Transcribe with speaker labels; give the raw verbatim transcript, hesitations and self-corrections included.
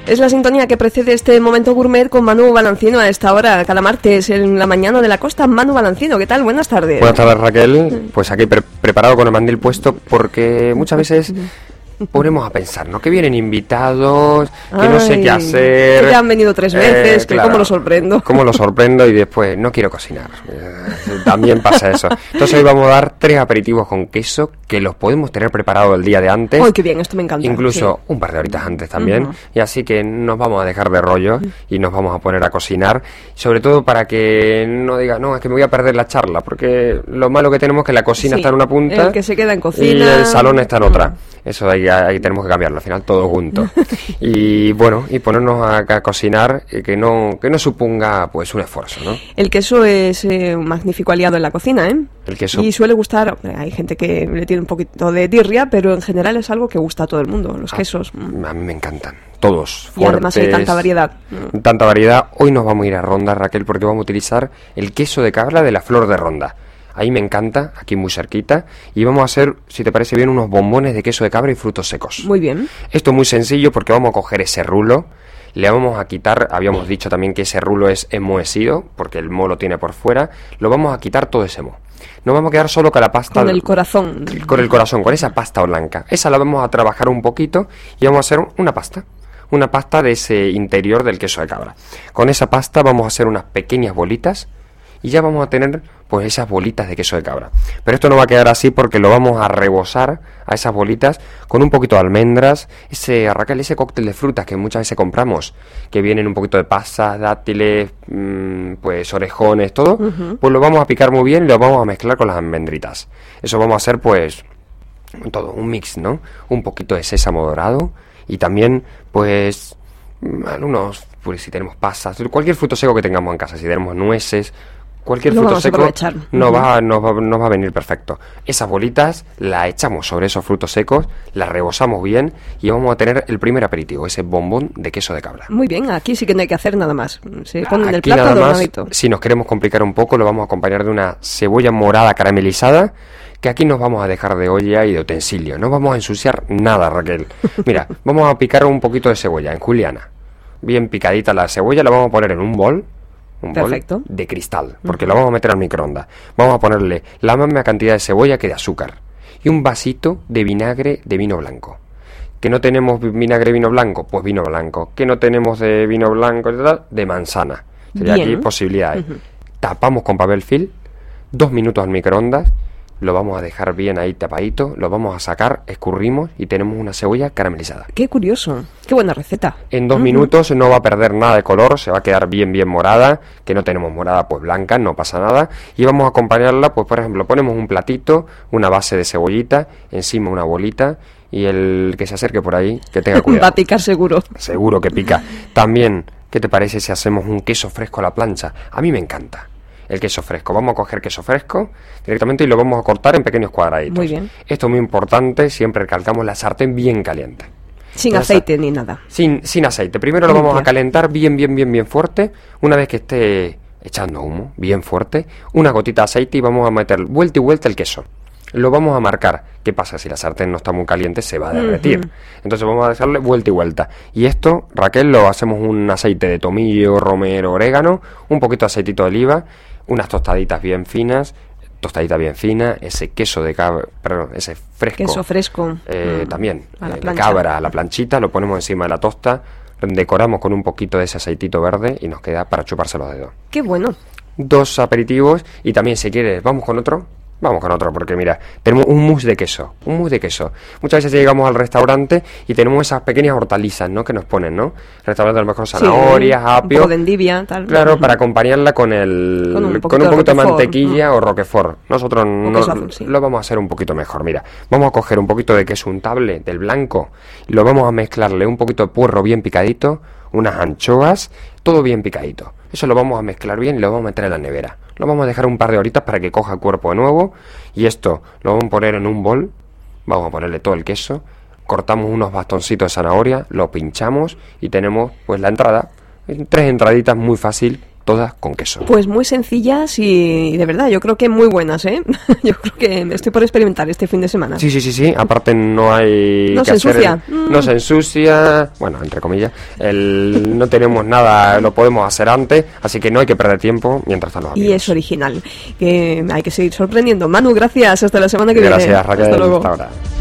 Speaker 1: Es la sintonía que precede este momento gourmet con Manu Balancino a esta hora, cada martes en la mañana de la costa. Manu Balancino, ¿qué tal? Buenas tardes.
Speaker 2: Buenas tardes, Raquel. Pues aquí pre- preparado con el mandil puesto, porque muchas veces ponemos a pensar, ¿no? Que vienen invitados, que Ay, no sé qué hacer.
Speaker 1: Que ya han venido tres veces, eh, que claro, cómo lo sorprendo.
Speaker 2: Cómo lo sorprendo y después no quiero cocinar. Eh, también pasa eso. Entonces hoy vamos a dar tres aperitivos con queso que los podemos tener preparados el día de antes.
Speaker 1: ¡Ay, qué bien! Esto me encanta.
Speaker 2: Incluso
Speaker 1: sí.
Speaker 2: un par de horitas antes también. Uh-huh. Y así que nos vamos a dejar de rollo uh-huh. y nos vamos a poner a cocinar. Sobre todo para que no diga, no, es que me voy a perder la charla. Porque lo malo que tenemos es que la cocina sí, está en una punta.
Speaker 1: El que se queda en cocina.
Speaker 2: Y el salón está en otra. Uh-huh. Eso ahí, ahí tenemos que cambiarlo, al final todo junto. Y bueno, y ponernos a, a cocinar eh, que no que no suponga pues un esfuerzo, ¿no?
Speaker 1: El queso es eh, un magnífico aliado en la cocina, ¿eh?
Speaker 2: El queso.
Speaker 1: Y suele gustar, hay gente que le tiene un poquito de tirria, pero en general es algo que gusta a todo el mundo, los
Speaker 2: ah, quesos. A mí me encantan, todos.
Speaker 1: Y fuertes, además hay tanta variedad.
Speaker 2: Tanta variedad. Hoy nos vamos a ir a Ronda, Raquel, porque vamos a utilizar el queso de cabra de la Flor de Ronda. Ahí me encanta, aquí muy cerquita. Y vamos a hacer, si te parece bien, unos bombones de queso de cabra y frutos secos.
Speaker 1: Muy bien.
Speaker 2: Esto es muy sencillo porque vamos a coger ese rulo, le vamos a quitar, habíamos dicho también que ese rulo es enmohecido, porque el moho lo tiene por fuera, lo vamos a quitar todo ese moho. Nos vamos a quedar solo con la pasta...
Speaker 1: Con el corazón.
Speaker 2: Con el corazón, con esa pasta blanca. Esa la vamos a trabajar un poquito y vamos a hacer una pasta. Una pasta de ese interior del queso de cabra. Con esa pasta vamos a hacer unas pequeñas bolitas y ya vamos a tener pues esas bolitas de queso de cabra. Pero esto no va a quedar así porque lo vamos a rebozar a esas bolitas con un poquito de almendras, ese Raquel, ese cóctel de frutas que muchas veces compramos, que vienen un poquito de pasas, dátiles, mmm, pues orejones, todo, uh-huh. Pues lo vamos a picar muy bien y lo vamos a mezclar con las almendritas. Eso vamos a hacer pues todo, un mix, ¿no? Un poquito de sésamo dorado y también pues algunos, pues si tenemos pasas, cualquier fruto seco que tengamos en casa, si tenemos nueces, cualquier
Speaker 1: lo
Speaker 2: fruto seco nos
Speaker 1: uh-huh.
Speaker 2: va, nos, va, nos va a venir perfecto. Esas bolitas las echamos sobre esos frutos secos, las rebozamos bien y vamos a tener el primer aperitivo, ese bombón de queso de cabra.
Speaker 1: Muy bien, aquí sí que no hay que hacer nada más. Se pone en el
Speaker 2: aquí
Speaker 1: plato
Speaker 2: nada más,
Speaker 1: dormadito.
Speaker 2: Si nos queremos complicar un poco, lo vamos a acompañar de una cebolla morada caramelizada, que aquí nos vamos a dejar de olla y de utensilio. No vamos a ensuciar nada, Raquel. Mira, vamos a picar un poquito de cebolla en juliana. Bien picadita la cebolla, la vamos a poner en un bol. Un
Speaker 1: Perfecto.
Speaker 2: bol de cristal, porque uh-huh. lo vamos a meter al microondas. Vamos a ponerle la misma cantidad de cebolla que de azúcar y un vasito de vinagre de vino blanco. ¿Que no tenemos vinagre de vino blanco? Pues vino blanco. ¿Que no tenemos de vino blanco? De manzana. Sería aquí posibilidades. Uh-huh. Tapamos con papel film, dos minutos al microondas, lo vamos a dejar bien ahí tapadito, lo vamos a sacar, escurrimos y tenemos una cebolla caramelizada.
Speaker 1: ¡Qué curioso! ¡Qué buena receta!
Speaker 2: En dos
Speaker 1: uh-huh.
Speaker 2: minutos no va a perder nada de color, se va a quedar bien bien morada, que no tenemos morada pues blanca, no pasa nada. Y vamos a acompañarla, pues por ejemplo, ponemos un platito, una base de cebollita, encima una bolita y el que se acerque por ahí, que tenga cuidado.
Speaker 1: Va a picar seguro.
Speaker 2: Seguro que pica. También, ¿qué te parece si hacemos un queso fresco a la plancha? A mí me encanta el queso fresco. Vamos a coger queso fresco directamente y lo vamos a cortar en pequeños cuadraditos.
Speaker 1: Muy bien.
Speaker 2: Esto es muy importante, siempre recalcamos la sartén bien caliente.
Speaker 1: Sin Entonces, aceite ni nada.
Speaker 2: Sin, sin aceite. Primero lo
Speaker 1: Limpia.
Speaker 2: vamos a calentar bien, bien, bien, bien fuerte. Una vez que esté echando humo, bien fuerte, una gotita de aceite y vamos a meter vuelta y vuelta el queso. Lo vamos a marcar. ¿Qué pasa? Si la sartén no está muy caliente, se va a derretir. Uh-huh. Entonces vamos a dejarle vuelta y vuelta. Y esto, Raquel, lo hacemos un aceite de tomillo, romero, orégano, un poquito de aceitito de oliva, unas tostaditas bien finas, tostadita bien fina, ese queso de cabra, perdón, ese fresco.
Speaker 1: Queso fresco.
Speaker 2: Eh,
Speaker 1: mm.
Speaker 2: También,
Speaker 1: a la
Speaker 2: eh, de cabra a la planchita, lo ponemos encima de la tosta, decoramos con un poquito de ese aceitito verde y nos queda para chuparse los dedos.
Speaker 1: ¡Qué bueno!
Speaker 2: Dos aperitivos y también si quieres, ¿vamos con otro? Vamos con otro, porque mira, tenemos un mousse de queso, un mousse de queso. Muchas veces llegamos al restaurante y tenemos esas pequeñas hortalizas, ¿no? Que nos ponen, ¿no? Restaurante a lo mejor zanahorias,
Speaker 1: sí,
Speaker 2: apio.
Speaker 1: Un poco de endivia, tal.
Speaker 2: Claro, para acompañarla con el
Speaker 1: con un poquito,
Speaker 2: con un poquito de,
Speaker 1: de
Speaker 2: mantequilla
Speaker 1: mm.
Speaker 2: o roquefort. Nosotros no,
Speaker 1: azul, sí.
Speaker 2: lo vamos a hacer un poquito mejor. Mira, vamos a coger un poquito de queso untable del blanco, lo vamos a mezclarle un poquito de puerro bien picadito, unas anchoas, todo bien picadito. Eso lo vamos a mezclar bien y lo vamos a meter en la nevera. Lo vamos a dejar un par de horitas para que coja cuerpo de nuevo. Y esto lo vamos a poner en un bol. Vamos a ponerle todo el queso. Cortamos unos bastoncitos de zanahoria, lo pinchamos y tenemos pues la entrada. Tres entraditas muy fácil todas con queso.
Speaker 1: Pues muy sencillas y de verdad, yo creo que muy buenas, ¿eh? Yo creo que estoy por experimentar este fin de semana.
Speaker 2: Sí, sí, sí, sí. Aparte no hay
Speaker 1: no
Speaker 2: que
Speaker 1: se
Speaker 2: hacer
Speaker 1: ensucia.
Speaker 2: el- no se ensucia, bueno, entre comillas. El, no tenemos nada, lo podemos hacer antes, así que no hay que perder tiempo mientras tanto.
Speaker 1: Y es original. Que hay que seguir sorprendiendo. Manu, gracias. Hasta la semana que
Speaker 2: Gracias,
Speaker 1: viene.
Speaker 2: Raquel.
Speaker 1: Hasta luego.
Speaker 2: Hasta ahora.